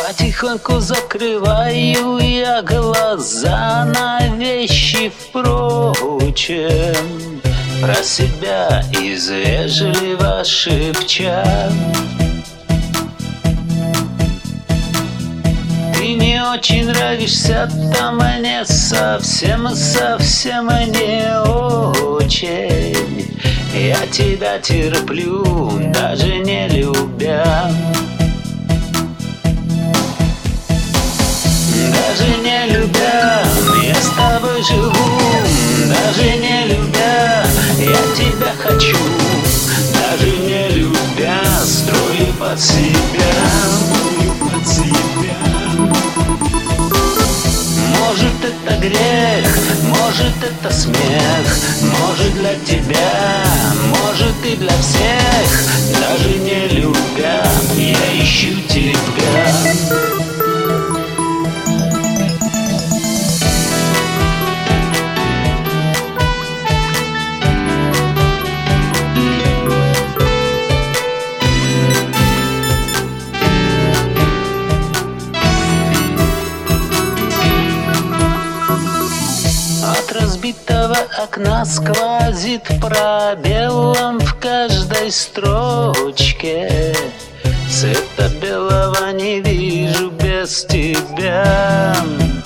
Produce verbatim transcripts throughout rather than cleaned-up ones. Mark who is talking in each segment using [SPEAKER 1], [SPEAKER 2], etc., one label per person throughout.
[SPEAKER 1] Потихоньку закрываю я глаза на вещи, впрочем, про себя из вежливо шепча. Ты не очень нравишься, там мне совсем-совсем не очень. Я тебя терплю, даже не любя. Даже не любя, я с тобой живу. Даже не любя, я тебя хочу. Даже не любя, строю под себя. Под себя. Может, это грех, может, это смех, может, для тебя, может, и для всех. Даже не любя, я ищу тебя. От разбитого окна сквозит пробелом в каждой строчке. Цвета белого не вижу без тебя.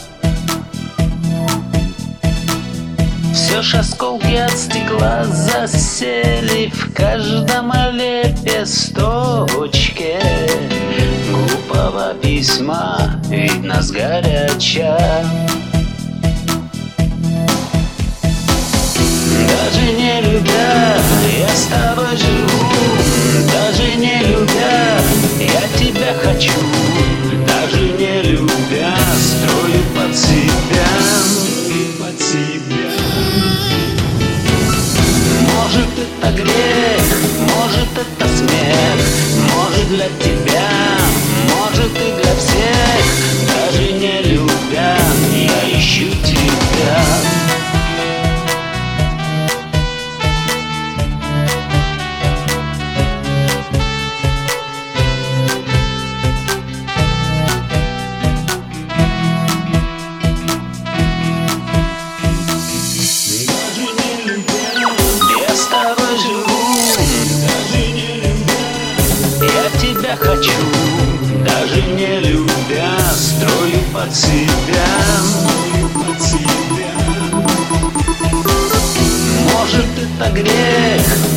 [SPEAKER 1] Все ж осколки от стекла засели в каждом лепесточке. Глупого письма видно сгоряча. Даже не любя, я с тобой живу. Даже не любя, я тебя хочу. Даже не любя, строю под себя. Под себя. Может, это грех, может, это смех, может, для тебя, может, и для всех. Даже не любя, я ищу тебя. Я хочу, даже не любя, строю под себя. Под себя. Может, это грех,